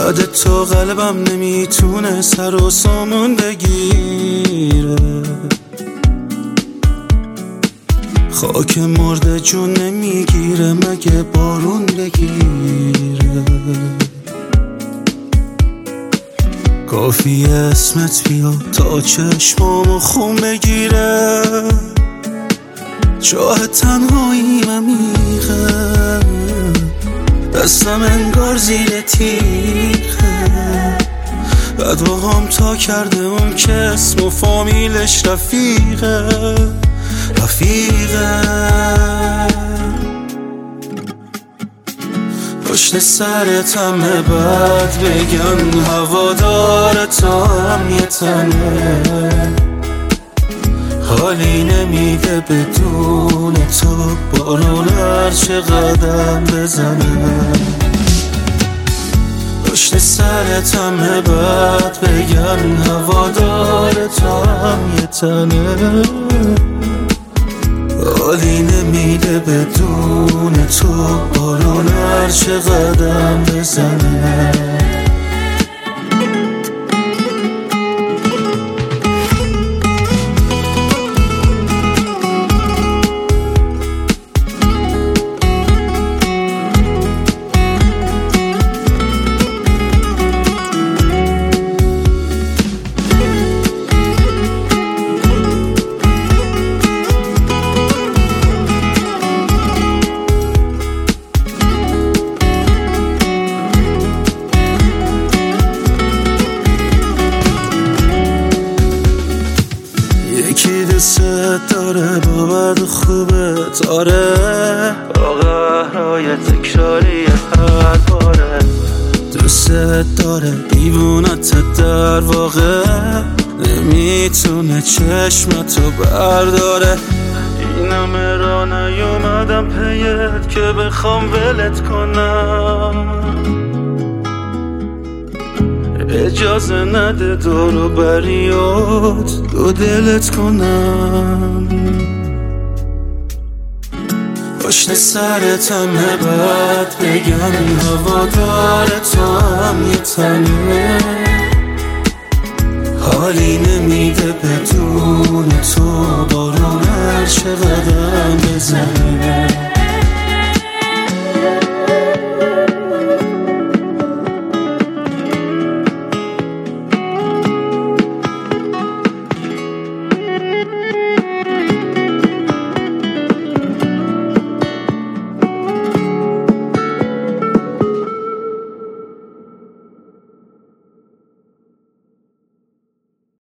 یادت تو قلبم نمیتونه سر و سامون بگیره، خاک مرده جون نمیگیره مگه بارون بگیره. کافی اسمت بیا تا چشمامو خون بگیره، چاه تنهایی ممیخه، دستم انگار زیر تیخه، بدوهام تا کرده اون که اسم و فامیلش رفیقه. پشت سرتم بد بگن هوادارتم یه تنه، حالی نمیده بدون تو بارون هرچه قدم بزنه. پشت سرتم بد بگن هوادارتم یه تنه، حالی نمیده بدون تو بارون هرچه قدم بزنه. یکی دوست داره با بد و خوبت، آره با قهرهای تکراری هر باره، دوست داره دیوونت در واقع، نمیتونه چشمتو برداره. این همه را نیومدم پیت که بخوام ولت کنم، اجازه نده دورو بریات دو دلت کنم. پشت سرتم بد بگن هوادارتم یه تنه، حالی نمیده بدون تو بارون هرچه قدم بزنه.